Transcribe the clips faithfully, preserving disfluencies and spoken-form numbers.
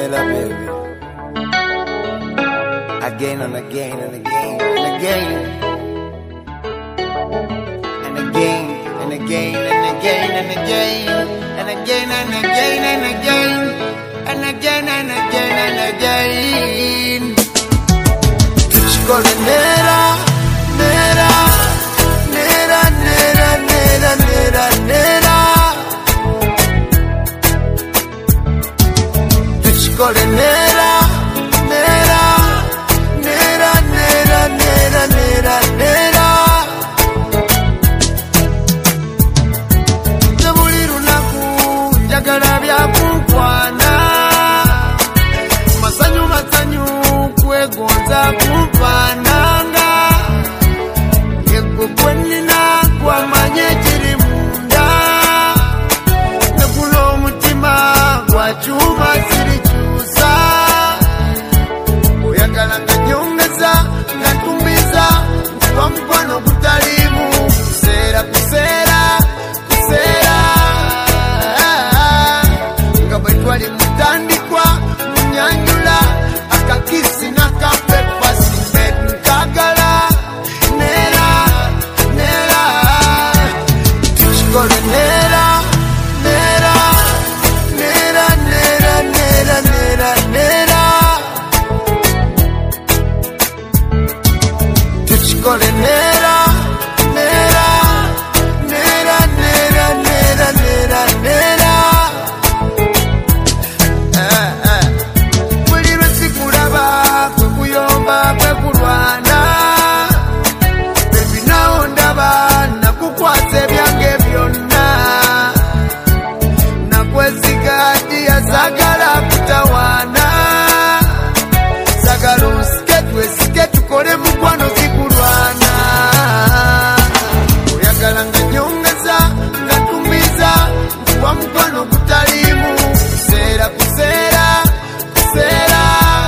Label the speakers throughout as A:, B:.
A: Nella, baby. Again and again and again and again. And again and again and again and again. And again and again and again. And again and again and again. Tuchikole nera, nera, nera, nera, nera, nera, nera. Tuchikole nera, nera, nera, nera, nera, nera, nera. Tebuli lunaku njagala byakukwana. Masanyu masanyu kwegonza kumpananga. Yego kwenina kwamanye kiri munda. Nekulo omutima gwa chuma siri chusa. Oyagala nga nyongeza nga tumbiza kwa mkwano kutalimu. Kusera kusera kusera. Nga bwe twali mutandikwa munyanjula akakisi n'akapepa simet nkagala. Nera nera tuchikole nera nera nera nera nera nera nera. Tuchikole nera nera nera nera nera nera nera. Eh eh. Buli lwe sikulaba kwe kuyomba kwe kulwana. Baby nawo ndaba nakukwasa ebyange byonna. Nakwesiga yazagala kutawana. Sagala onsike twesike tukole mukwano zikulwana. Oyagala nga nyongeza nga tumbiza nkuwa mukwano kutalimu. Kusera kusera kusera.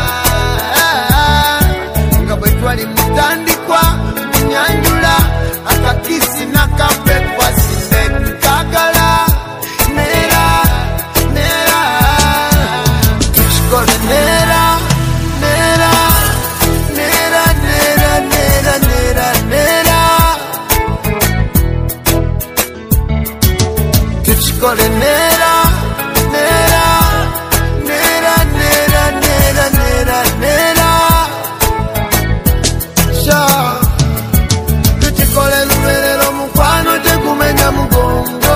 A: Nga bwe twali mutandikwa munyanjula akakisi n'akapepa simet nkagala. Nera nera tuchikole nera nera nera nera nera nera nera. Tuchikole nera nera nera nera nera nera nera. Sha tuchikole luberero mukwano tegumenya mugongo.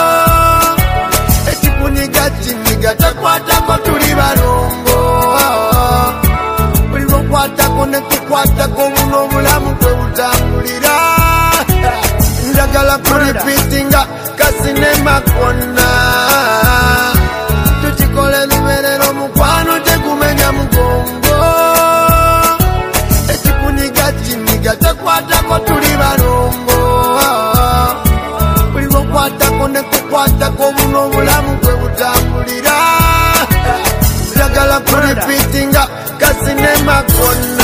A: Ekikuniga kiniga takwatako tuli balongo. Buli lwokwatako ne tukwatako buno obulamu kwe butambulira. Njagala kulipitinga kasinema konna. Tuchikole luberero mukwano tegumenya mugongo. Ekikuniga kiniga takwatako tuli balongo. Buli lwokwatako ne tukwatako buno obulamu kwe butambulira. Njagala kulipitinga kasinema konna.